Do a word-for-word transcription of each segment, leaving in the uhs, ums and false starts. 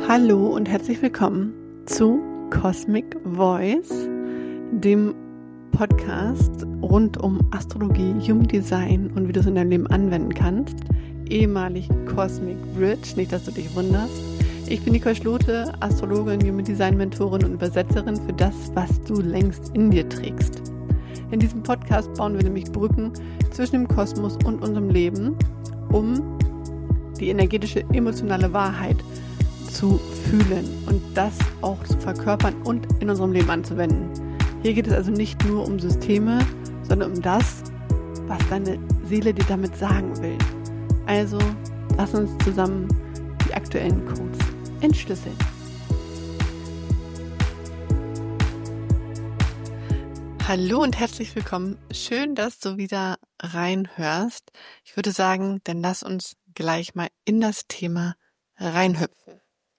Hallo und herzlich willkommen zu Cosmic Voice, dem Podcast rund um Astrologie, Human Design und wie du es in deinem Leben anwenden kannst. Ehemalig Cosmic Bridge, nicht, dass du dich wunderst. Ich bin Nicole Schlote, Astrologin, Human Design Mentorin und Übersetzerin für das, was du längst in dir trägst. In diesem Podcast bauen wir nämlich Brücken zwischen dem Kosmos und unserem Leben, um die energetische, emotionale Wahrheit zu fühlen und das auch zu verkörpern und in unserem Leben anzuwenden. Hier geht es also nicht nur um Systeme, sondern um das, was deine Seele dir damit sagen will. Also lass uns zusammen die aktuellen Codes entschlüsseln. Hallo und herzlich willkommen. Schön, dass du wieder reinhörst. Ich würde sagen, dann lass uns gleich mal in das Thema reinhüpfen.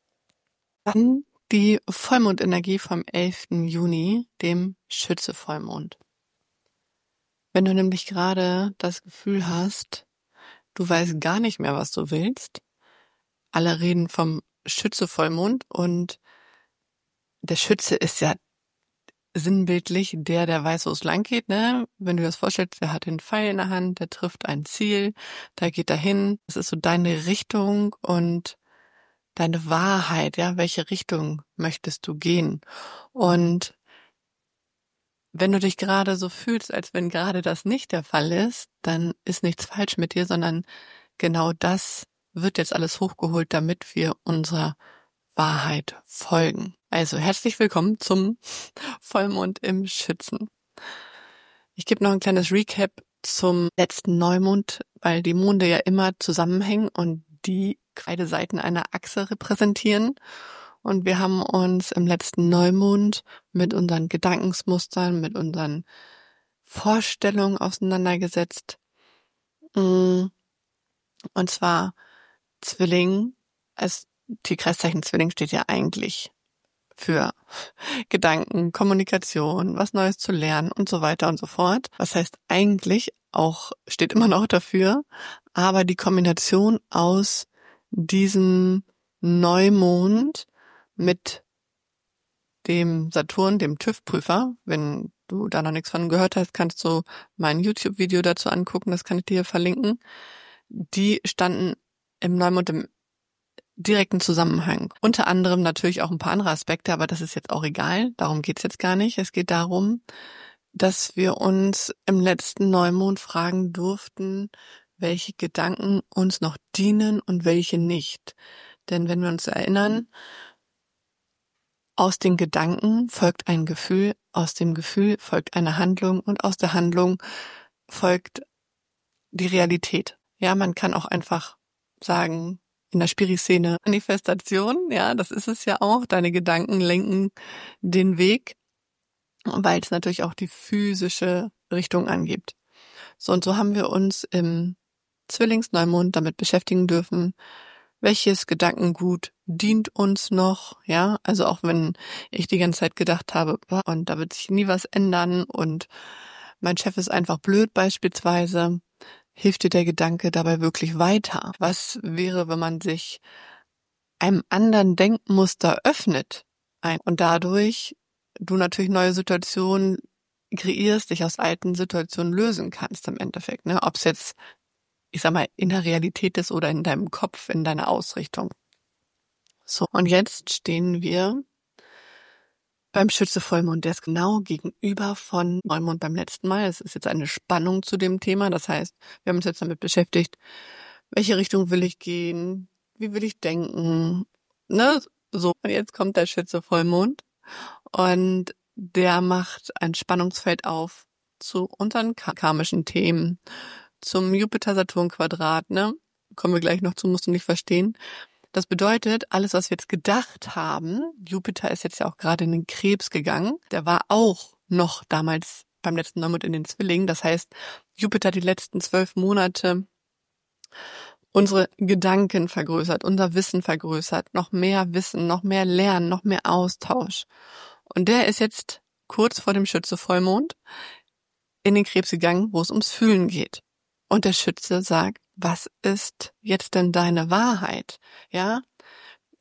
Dann die Vollmondenergie vom elften Juni, dem Schütze-Vollmond. Wenn du nämlich gerade das Gefühl hast, du weißt gar nicht mehr, was du willst, alle reden vom Schütze-Vollmond und der Schütze ist ja sinnbildlich der, der weiß, wo es lang geht, ne? Wenn du dir das vorstellst, der hat den Pfeil in der Hand, der trifft ein Ziel, da geht er hin, das ist so deine Richtung und deine Wahrheit, ja, welche Richtung möchtest du gehen? Und wenn du dich gerade so fühlst, als wenn gerade das nicht der Fall ist, dann ist nichts falsch mit dir, sondern genau das wird jetzt alles hochgeholt, damit wir unserer Wahrheit folgen. Also herzlich willkommen zum Vollmond im Schützen. Ich gebe noch ein kleines Recap zum letzten Neumond, weil die Monde ja immer zusammenhängen und die beide Seiten einer Achse repräsentieren. Und wir haben uns im letzten Neumond mit unseren Gedankensmustern, mit unseren Vorstellungen auseinandergesetzt. Und zwar Zwilling, als Tierkreiszeichen Zwilling steht ja eigentlich für Gedanken, Kommunikation, was Neues zu lernen und so weiter und so fort. Was heißt eigentlich, auch steht immer noch dafür, aber die Kombination aus diesem Neumond mit dem Saturn, dem TÜV-Prüfer, wenn du da noch nichts von gehört hast, kannst du mein YouTube-Video dazu angucken, das kann ich dir hier verlinken. Die standen im Neumond im direkten Zusammenhang. Unter anderem natürlich auch ein paar andere Aspekte, aber das ist jetzt auch egal, darum geht's jetzt gar nicht. Es geht darum, dass wir uns im letzten Neumond fragen durften, welche Gedanken uns noch dienen und welche nicht. Denn wenn wir uns erinnern, aus den Gedanken folgt ein Gefühl, aus dem Gefühl folgt eine Handlung und aus der Handlung folgt die Realität. Ja, man kann auch einfach sagen, in der Spiri-Szene Manifestation, ja, das ist es ja auch. Deine Gedanken lenken den Weg, weil es natürlich auch die physische Richtung angibt. So, und so haben wir uns im Zwillingsneumond damit beschäftigen dürfen, welches Gedankengut dient uns noch, ja, also auch wenn ich die ganze Zeit gedacht habe, und da wird sich nie was ändern und mein Chef ist einfach blöd beispielsweise, hilft dir der Gedanke dabei wirklich weiter? Was wäre, wenn man sich einem anderen Denkmuster öffnet und dadurch du natürlich neue Situationen kreierst, dich aus alten Situationen lösen kannst im Endeffekt, ne? Ob es jetzt, ich sag mal, in der Realität ist oder in deinem Kopf, in deiner Ausrichtung. So, und jetzt stehen wir beim Schütze-Vollmond, der ist genau gegenüber von Neumond beim letzten Mal. Es ist jetzt eine Spannung zu dem Thema. Das heißt, wir haben uns jetzt damit beschäftigt, welche Richtung will ich gehen, wie will ich denken, ne? So, und jetzt kommt der Schütze-Vollmond und der macht ein Spannungsfeld auf zu unseren karmischen Themen, zum Jupiter-Saturn-Quadrat, ne? Kommen wir gleich noch zu, musst du nicht verstehen. Das bedeutet, alles, was wir jetzt gedacht haben, Jupiter ist jetzt ja auch gerade in den Krebs gegangen, der war auch noch damals beim letzten Neumond in den Zwillingen. Das heißt, Jupiter die letzten zwölf Monate unsere Gedanken vergrößert, unser Wissen vergrößert, noch mehr Wissen, noch mehr Lernen, noch mehr Austausch. Und der ist jetzt kurz vor dem Schütze-Vollmond in den Krebs gegangen, wo es ums Fühlen geht. Und der Schütze sagt, was ist jetzt denn deine Wahrheit? Ja,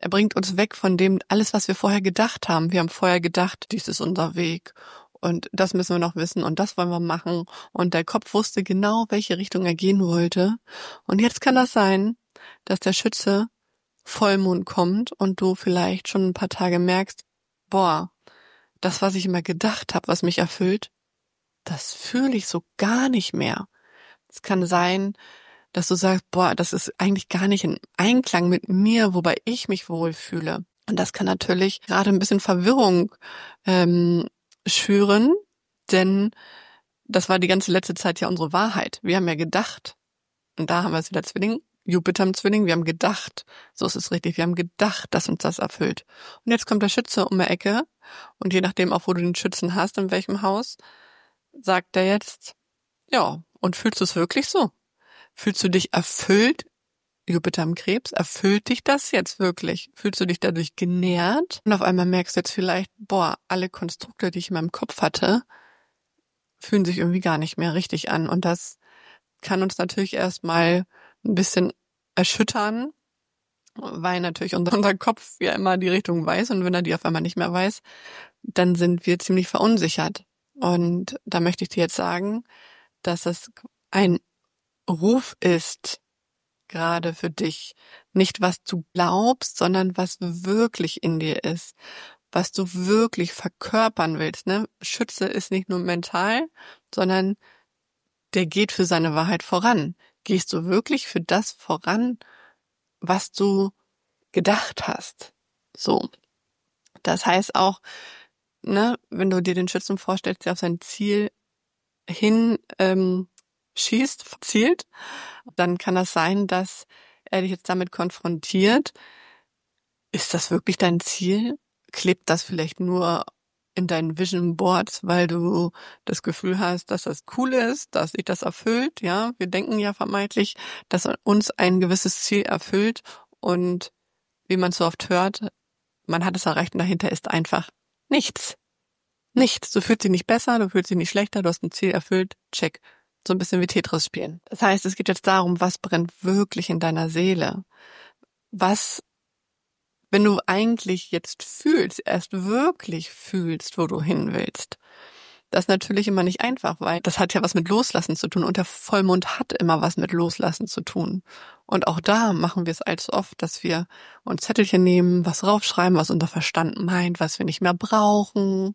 Er bringt uns weg von dem, alles, was wir vorher gedacht haben. Wir haben vorher gedacht, dies ist unser Weg und das müssen wir noch wissen und das wollen wir machen. Und der Kopf wusste genau, welche Richtung er gehen wollte. Und jetzt kann das sein, dass der Schütze Vollmond kommt und du vielleicht schon ein paar Tage merkst, boah, das, was ich immer gedacht habe, was mich erfüllt, das fühle ich so gar nicht mehr. Es kann sein, dass du sagst, boah, das ist eigentlich gar nicht in Einklang mit mir, wobei ich mich wohlfühle. Und das kann natürlich gerade ein bisschen Verwirrung ähm, schüren, denn das war die ganze letzte Zeit ja unsere Wahrheit. Wir haben ja gedacht, und da haben wir es wieder Zwilling, Jupiter im Zwilling, wir haben gedacht, so ist es richtig, wir haben gedacht, dass uns das erfüllt. Und jetzt kommt der Schütze um die Ecke und je nachdem auch, wo du den Schützen hast, in welchem Haus, sagt er jetzt, ja, und fühlst du es wirklich so? Fühlst du dich erfüllt? Jupiter im Krebs, erfüllt dich das jetzt wirklich? Fühlst du dich dadurch genährt? Und auf einmal merkst du jetzt vielleicht, boah, alle Konstrukte, die ich in meinem Kopf hatte, fühlen sich irgendwie gar nicht mehr richtig an. Und das kann uns natürlich erstmal ein bisschen erschüttern, weil natürlich unser, unser Kopf ja immer die Richtung weiß und wenn er die auf einmal nicht mehr weiß, dann sind wir ziemlich verunsichert. Und da möchte ich dir jetzt sagen, dass es ein Ruf ist, gerade für dich. Nicht, was du glaubst, sondern was wirklich in dir ist. Was du wirklich verkörpern willst. Ne? Schütze ist nicht nur mental, sondern der geht für seine Wahrheit voran. Gehst du wirklich für das voran, was du gedacht hast? So. Das heißt auch, ne, wenn du dir den Schützen vorstellst, der auf sein Ziel hin ähm, schießt, zielt, dann kann das sein, dass er dich jetzt damit konfrontiert. Ist das wirklich dein Ziel? Klebt das vielleicht nur in deinen Vision Boards, weil du das Gefühl hast, dass das cool ist, dass sich das erfüllt? Ja, wir denken ja vermeintlich, dass uns ein gewisses Ziel erfüllt und wie man so oft hört, man hat es erreicht und dahinter ist einfach nichts. Nichts. Du fühlst dich nicht besser, du fühlst dich nicht schlechter, du hast ein Ziel erfüllt, check. So ein bisschen wie Tetris spielen. Das heißt, es geht jetzt darum, was brennt wirklich in deiner Seele? Was, wenn du eigentlich jetzt fühlst, erst wirklich fühlst, wo du hin willst? Das ist natürlich immer nicht einfach, weil das hat ja was mit Loslassen zu tun und der Vollmond hat immer was mit Loslassen zu tun. Und auch da machen wir es allzu oft, dass wir uns Zettelchen nehmen, was raufschreiben, was unser Verstand meint, was wir nicht mehr brauchen.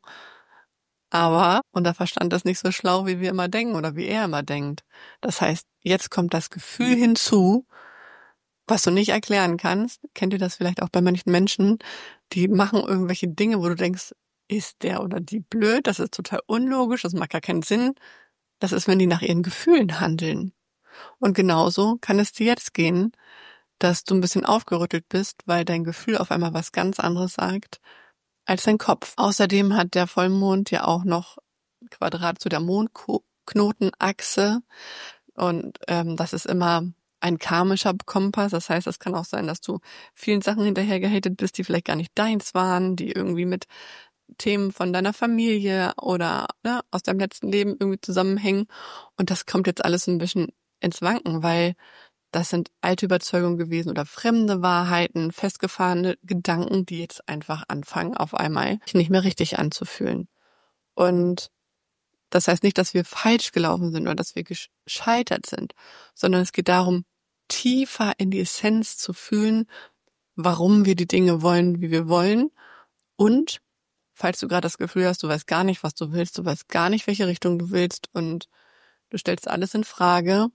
Aber unser Verstand ist nicht so schlau, wie wir immer denken oder wie er immer denkt. Das heißt, jetzt kommt das Gefühl hinzu, was du nicht erklären kannst. Kennt ihr das vielleicht auch bei manchen Menschen, die machen irgendwelche Dinge, wo du denkst, ist der oder die blöd, das ist total unlogisch, das macht gar keinen Sinn. Das ist, wenn die nach ihren Gefühlen handeln. Und genauso kann es dir jetzt gehen, dass du ein bisschen aufgerüttelt bist, weil dein Gefühl auf einmal was ganz anderes sagt als dein Kopf. Außerdem hat der Vollmond ja auch noch Quadrat zu der Mondknotenachse und ähm, das ist immer ein karmischer Kompass. Das heißt, es kann auch sein, dass du vielen Sachen hinterhergehatet bist, die vielleicht gar nicht deins waren, die irgendwie mit Themen von deiner Familie oder ne, aus deinem letzten Leben irgendwie zusammenhängen. Und das kommt jetzt alles ein bisschen ins Wanken, weil das sind alte Überzeugungen gewesen oder fremde Wahrheiten, festgefahrene Gedanken, die jetzt einfach anfangen, auf einmal sich nicht mehr richtig anzufühlen. Und das heißt nicht, dass wir falsch gelaufen sind oder dass wir gescheitert sind, sondern es geht darum, tiefer in die Essenz zu fühlen, warum wir die Dinge wollen, wie wir wollen. Und falls du gerade das Gefühl hast, du weißt gar nicht, was du willst, du weißt gar nicht, welche Richtung du willst und du stellst alles in Frage,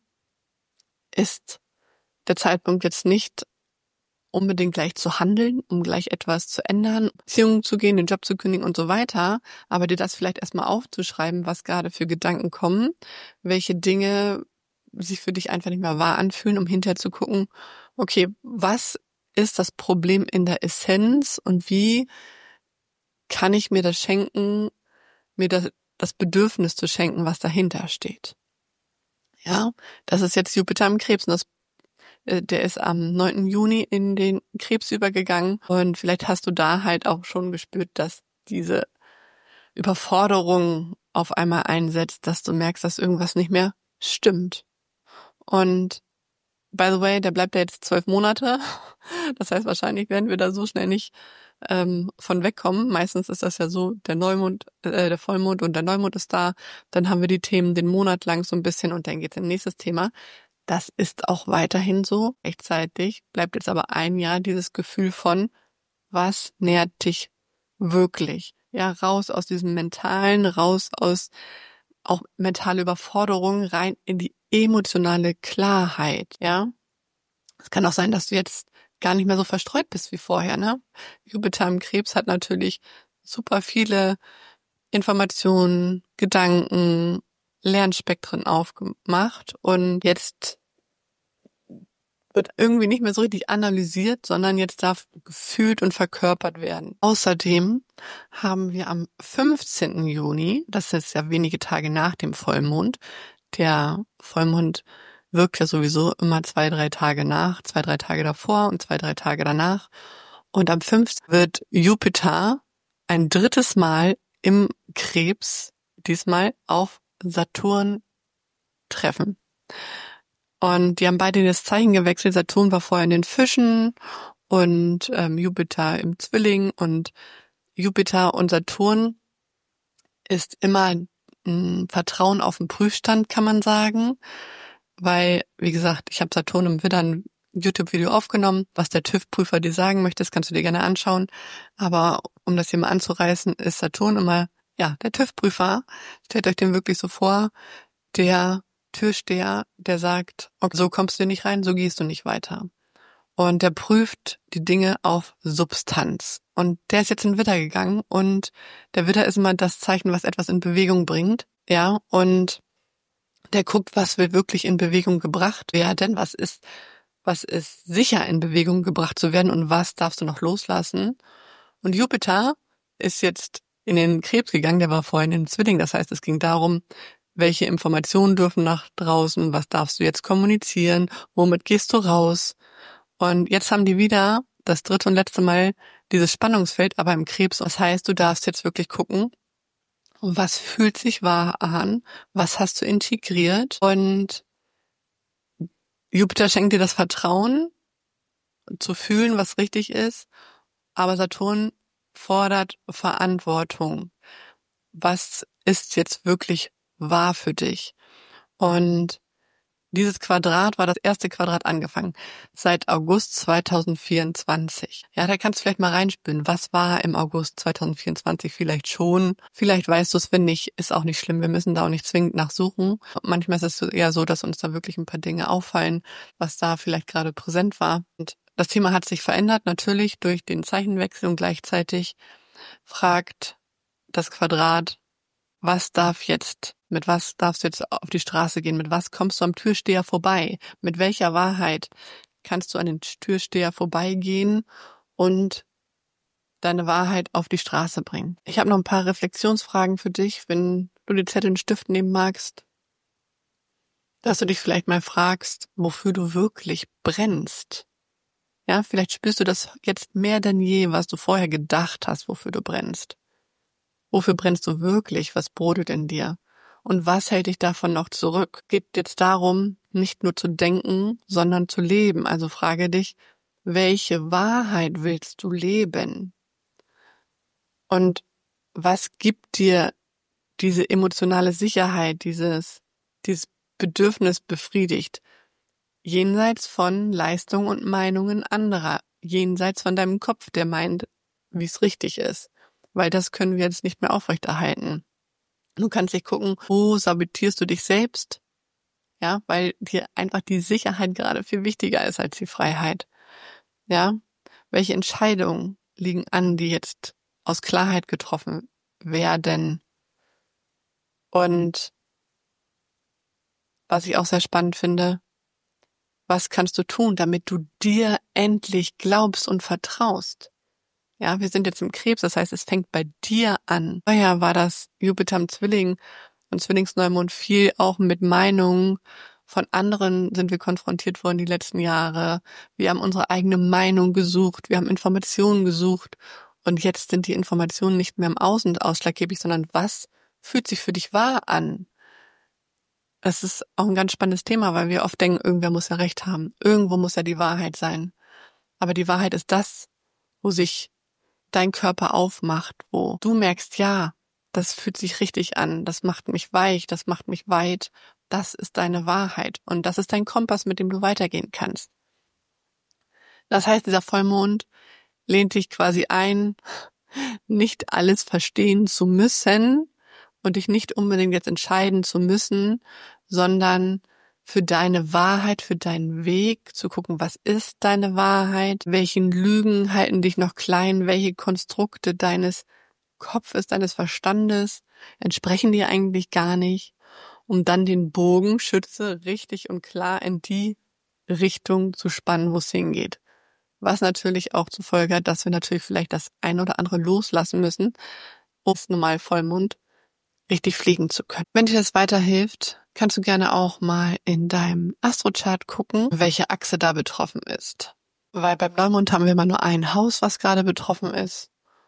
ist der Zeitpunkt jetzt nicht unbedingt gleich zu handeln, um gleich etwas zu ändern, Beziehungen zu gehen, den Job zu kündigen und so weiter, aber dir das vielleicht erstmal aufzuschreiben, was gerade für Gedanken kommen, welche Dinge sich für dich einfach nicht mehr wahr anfühlen, um hinterher zu gucken, okay, was ist das Problem in der Essenz und wie kann ich mir das schenken, mir das, das Bedürfnis zu schenken, was dahinter steht. Ja, das ist jetzt Jupiter im Krebs und das der ist am neunten Juni in den Krebs übergegangen und vielleicht hast du da halt auch schon gespürt, dass diese Überforderung auf einmal einsetzt, dass du merkst, dass irgendwas nicht mehr stimmt. Und by the way, der bleibt ja jetzt zwölf Monate. Das heißt, wahrscheinlich werden wir da so schnell nicht ähm, von wegkommen. Meistens ist das ja so, der Neumond, äh, der Vollmond und der Neumond ist da. Dann haben wir die Themen den Monat lang so ein bisschen und dann geht's in nächstes Thema. Das ist auch weiterhin so. Gleichzeitig bleibt jetzt aber ein Jahr dieses Gefühl von, was nährt dich wirklich? Ja, raus aus diesem Mentalen, raus aus auch mentale Überforderung, rein in die emotionale Klarheit, ja. Es kann auch sein, dass du jetzt gar nicht mehr so verstreut bist wie vorher, ne? Jupiter im Krebs hat natürlich super viele Informationen, Gedanken, Lernspektren aufgemacht und jetzt wird irgendwie nicht mehr so richtig analysiert, sondern jetzt darf gefühlt und verkörpert werden. Außerdem haben wir am fünfzehnten Juni, das ist ja wenige Tage nach dem Vollmond, der Vollmond wirkt ja sowieso immer zwei, drei Tage nach, zwei, drei Tage davor und zwei, drei Tage danach. Und am fünfzehnten wird Jupiter ein drittes Mal im Krebs, diesmal auf Saturn treffen. Und die haben beide das Zeichen gewechselt. Saturn war vorher in den Fischen und ähm, Jupiter im Zwilling. Und Jupiter und Saturn ist immer ein Vertrauen auf den Prüfstand, kann man sagen. Weil, wie gesagt, ich habe Saturn im Widder ein YouTube-Video aufgenommen. Was der TÜV-Prüfer dir sagen möchte, das kannst du dir gerne anschauen. Aber um das hier mal anzureißen, ist Saturn immer, ja, der TÜV-Prüfer. Stellt euch den wirklich so vor, der Türsteher, der sagt, okay, so kommst du nicht rein, so gehst du nicht weiter. Und der prüft die Dinge auf Substanz. Und der ist jetzt in Widder gegangen und der Widder ist immer das Zeichen, was etwas in Bewegung bringt. Ja, und der guckt, was will wirklich in Bewegung gebracht werden, was ist, was ist sicher in Bewegung gebracht zu werden und was darfst du noch loslassen. Und Jupiter ist jetzt in den Krebs gegangen, der war vorhin in den Zwilling. Das heißt, es ging darum, welche Informationen dürfen nach draußen, was darfst du jetzt kommunizieren, womit gehst du raus? Und jetzt haben die wieder das dritte und letzte Mal dieses Spannungsfeld, aber im Krebs. Das heißt, du darfst jetzt wirklich gucken, was fühlt sich wahr an, was hast du integriert und Jupiter schenkt dir das Vertrauen, zu fühlen, was richtig ist, aber Saturn fordert Verantwortung. Was ist jetzt wirklich wahr für dich? Und dieses Quadrat war das erste Quadrat angefangen, seit August zweitausendvierundzwanzig. Ja, da kannst du vielleicht mal reinspüren, was war im August zweitausendvierundzwanzig vielleicht schon. Vielleicht weißt du es, wenn nicht, ist auch nicht schlimm. Wir müssen da auch nicht zwingend nachsuchen. Manchmal ist es eher so, dass uns da wirklich ein paar Dinge auffallen, was da vielleicht gerade präsent war. Und das Thema hat sich verändert, natürlich durch den Zeichenwechsel und gleichzeitig fragt das Quadrat, was darf jetzt, mit was darfst du jetzt auf die Straße gehen, mit was kommst du am Türsteher vorbei, mit welcher Wahrheit kannst du an den Türsteher vorbeigehen und deine Wahrheit auf die Straße bringen. Ich habe noch ein paar Reflexionsfragen für dich, wenn du die Zettel und Stift nehmen magst, dass du dich vielleicht mal fragst, wofür du wirklich brennst. Ja, vielleicht spürst du das jetzt mehr denn je, was du vorher gedacht hast, wofür du brennst. Wofür brennst du wirklich? Was brodelt in dir? Und was hält dich davon noch zurück? Geht jetzt darum, nicht nur zu denken, sondern zu leben. Also frage dich, welche Wahrheit willst du leben? Und was gibt dir diese emotionale Sicherheit, dieses, dieses Bedürfnis befriedigt? Jenseits von Leistung und Meinungen anderer. Jenseits von deinem Kopf, der meint, wie es richtig ist. Weil das können wir jetzt nicht mehr aufrechterhalten. Du kannst dich gucken, wo sabotierst du dich selbst? Ja, weil dir einfach die Sicherheit gerade viel wichtiger ist als die Freiheit. Ja, welche Entscheidungen liegen an, die jetzt aus Klarheit getroffen werden? Und was ich auch sehr spannend finde, was kannst du tun, damit du dir endlich glaubst und vertraust? Ja, wir sind jetzt im Krebs, das heißt, es fängt bei dir an. Vorher war das Jupiter im Zwilling und Zwillingsneumond viel auch mit Meinungen von anderen sind wir konfrontiert worden die letzten Jahre. Wir haben unsere eigene Meinung gesucht, wir haben Informationen gesucht und jetzt sind die Informationen nicht mehr im Außen ausschlaggebend, sondern was fühlt sich für dich wahr an? es ist auch ein ganz spannendes Thema, weil wir oft denken, irgendwer muss ja recht haben. Irgendwo muss ja die Wahrheit sein. Aber die Wahrheit ist das, wo sich dein Körper aufmacht, wo du merkst, ja, das fühlt sich richtig an, das macht mich weich, das macht mich weit. Das ist deine Wahrheit und das ist dein Kompass, mit dem du weitergehen kannst. Das heißt, dieser Vollmond lehnt dich quasi ein, nicht alles verstehen zu müssen und dich nicht unbedingt jetzt entscheiden zu müssen, sondern für deine Wahrheit, für deinen Weg zu gucken, was ist deine Wahrheit, welchen Lügen halten dich noch klein, welche Konstrukte deines Kopfes, deines Verstandes entsprechen dir eigentlich gar nicht, um dann den Bogenschütze richtig und klar in die Richtung zu spannen, wo es hingeht. Was natürlich auch zur Folge hat, dass wir natürlich vielleicht das ein oder andere loslassen müssen, um es normal Vollmond richtig fliegen zu können. Wenn dir das weiterhilft, kannst du gerne auch mal in deinem Astrochart gucken, welche Achse da betroffen ist. Weil beim Neumond haben wir immer nur ein Haus, was gerade betroffen ist.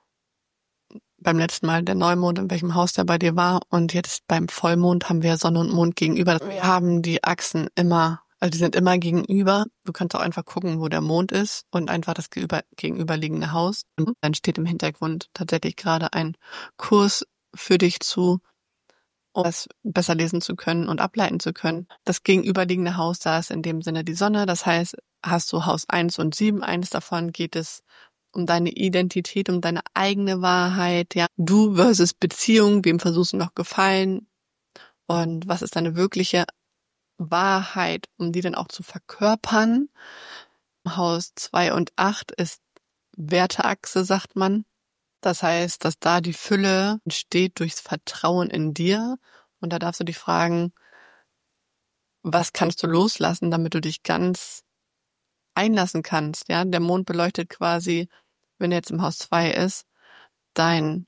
Beim letzten Mal der Neumond, in welchem Haus der bei dir war. Und jetzt beim Vollmond haben wir Sonne und Mond gegenüber. Wir haben die Achsen immer, also die sind immer gegenüber. Du kannst auch einfach gucken, wo der Mond ist und einfach das gegenüberliegende Haus. Und dann steht im Hintergrund tatsächlich gerade ein Kurs für dich zu, um das besser lesen zu können und ableiten zu können. Das gegenüberliegende Haus, da ist in dem Sinne die Sonne. Das heißt, hast du Haus eins und sieben, eines davon geht es um deine Identität, um deine eigene Wahrheit, ja. Du versus Beziehung, wem versuchst du noch gefallen? Und was ist deine wirkliche Wahrheit, um die dann auch zu verkörpern? Haus zwei und acht ist Werteachse, sagt man. Das heißt, dass da die Fülle entsteht durchs Vertrauen in dir. Und da darfst du dich fragen, was kannst du loslassen, damit du dich ganz einlassen kannst? Ja, der Mond beleuchtet quasi, wenn er jetzt im Haus zwei ist, dein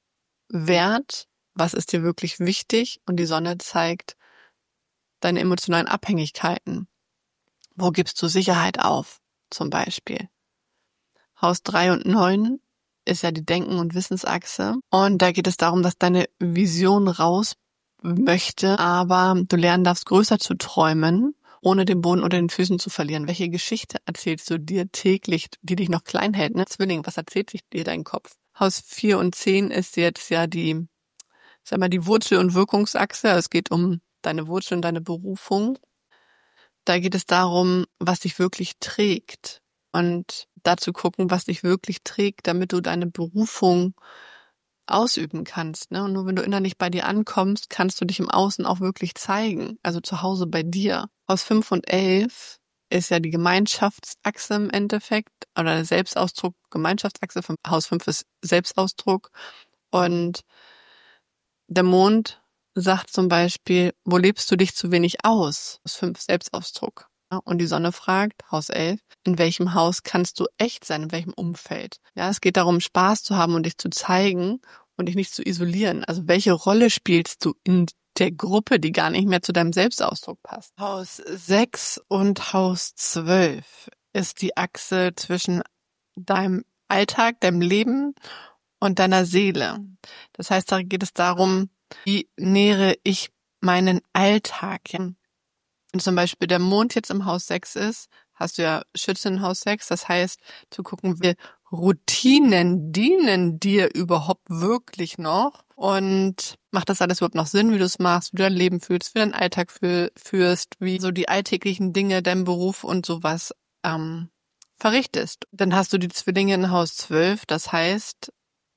Wert, was ist dir wirklich wichtig? Und die Sonne zeigt deine emotionalen Abhängigkeiten. Wo gibst du Sicherheit auf, zum Beispiel? Haus drei und neun ist ja die Denken- und Wissensachse. Und da geht es darum, dass deine Vision raus möchte, aber du lernen darfst, größer zu träumen, ohne den Boden unter den Füßen zu verlieren. Welche Geschichte erzählst du dir täglich, die dich noch klein hält? Ne? Zwilling, was erzählt sich dir dein Kopf? Haus vier und zehn ist jetzt ja die, sag mal, die Wurzel- und Wirkungsachse. Es geht um deine Wurzel und deine Berufung. Da geht es darum, was dich wirklich trägt. Und dazu gucken, was dich wirklich trägt, damit du deine Berufung ausüben kannst. Ne? Und nur wenn du innerlich bei dir ankommst, kannst du dich im Außen auch wirklich zeigen. Also zu Hause bei dir. Haus fünf und elf ist ja die Gemeinschaftsachse im Endeffekt. Oder der Selbstausdruck, Gemeinschaftsachse. Haus fünf ist Selbstausdruck. Und der Mond sagt zum Beispiel, wo lebst du dich zu wenig aus? Haus fünf Selbstausdruck. Und die Sonne fragt, Haus elf, in welchem Haus kannst du echt sein, in welchem Umfeld? Ja, es geht darum, Spaß zu haben und dich zu zeigen und dich nicht zu isolieren. Also welche Rolle spielst du in der Gruppe, die gar nicht mehr zu deinem Selbstausdruck passt? Haus sechs und Haus zwölf ist die Achse zwischen deinem Alltag, deinem Leben und deiner Seele. Das heißt, da geht es darum, wie nähere ich meinen Alltag? Wenn zum Beispiel der Mond jetzt im Haus sechs ist, hast du ja Schütze in Haus sechs, das heißt, zu gucken, wie Routinen dienen dir überhaupt wirklich noch und macht das alles überhaupt noch Sinn, wie du es machst, wie du dein Leben fühlst, wie deinen Alltag für, führst, wie so die alltäglichen Dinge, dein Beruf und sowas ähm, verrichtest. Dann hast du die Zwillinge in Haus zwölf, das heißt,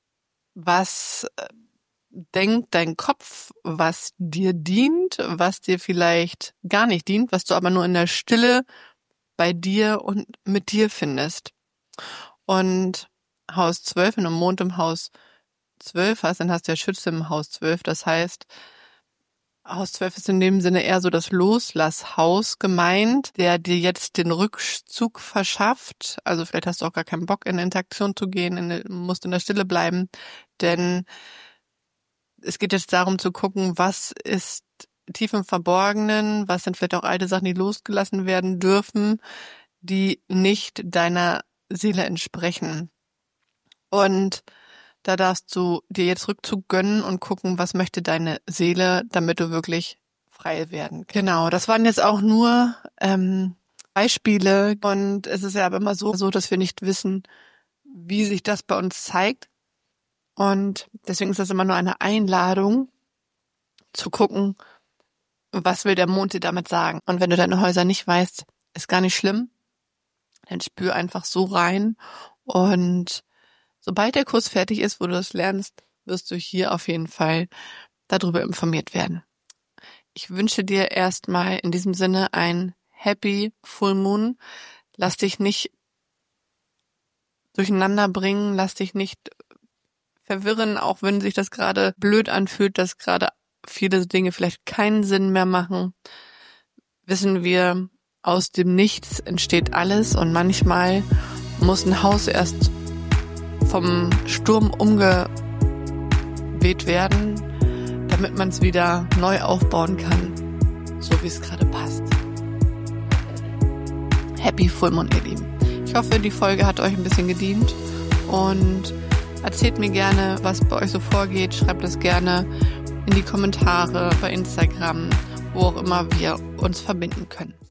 was denkt dein Kopf, was dir dient, was dir vielleicht gar nicht dient, was du aber nur in der Stille bei dir und mit dir findest. Und Haus zwölf, wenn du Mond im Haus zwölf hast, dann hast du ja Schütze im Haus zwölf. Das heißt, Haus zwölf ist in dem Sinne eher so das Loslasshaus gemeint, der dir jetzt den Rückzug verschafft. Also vielleicht hast du auch gar keinen Bock, in Interaktion zu gehen, in, musst in der Stille bleiben, denn es geht jetzt darum zu gucken, was ist tief im Verborgenen, was sind vielleicht auch alte Sachen, die losgelassen werden dürfen, die nicht deiner Seele entsprechen. Und da darfst du dir jetzt Rückzug gönnen und gucken, was möchte deine Seele, damit du wirklich frei werden. Genau, das waren jetzt auch nur ähm, Beispiele und es ist ja aber immer so, so, dass wir nicht wissen, wie sich das bei uns zeigt. Und deswegen ist das immer nur eine Einladung, zu gucken, was will der Mond dir damit sagen. Und wenn du deine Häuser nicht weißt, ist gar nicht schlimm. Dann spür einfach so rein. Und sobald der Kurs fertig ist, wo du das lernst, wirst du hier auf jeden Fall darüber informiert werden. Ich wünsche dir erstmal in diesem Sinne ein Happy Full Moon. Lass dich nicht durcheinander bringen, lass dich nicht verwirren, auch wenn sich das gerade blöd anfühlt, dass gerade viele Dinge vielleicht keinen Sinn mehr machen. Wissen wir, aus dem Nichts entsteht alles und manchmal muss ein Haus erst vom Sturm umgeweht werden, damit man es wieder neu aufbauen kann, so wie es gerade passt. Happy Full Moon, ihr Lieben. Ich hoffe, die Folge hat euch ein bisschen gedient und erzählt mir gerne, was bei euch so vorgeht. Schreibt es gerne in die Kommentare bei Instagram, wo auch immer wir uns verbinden können.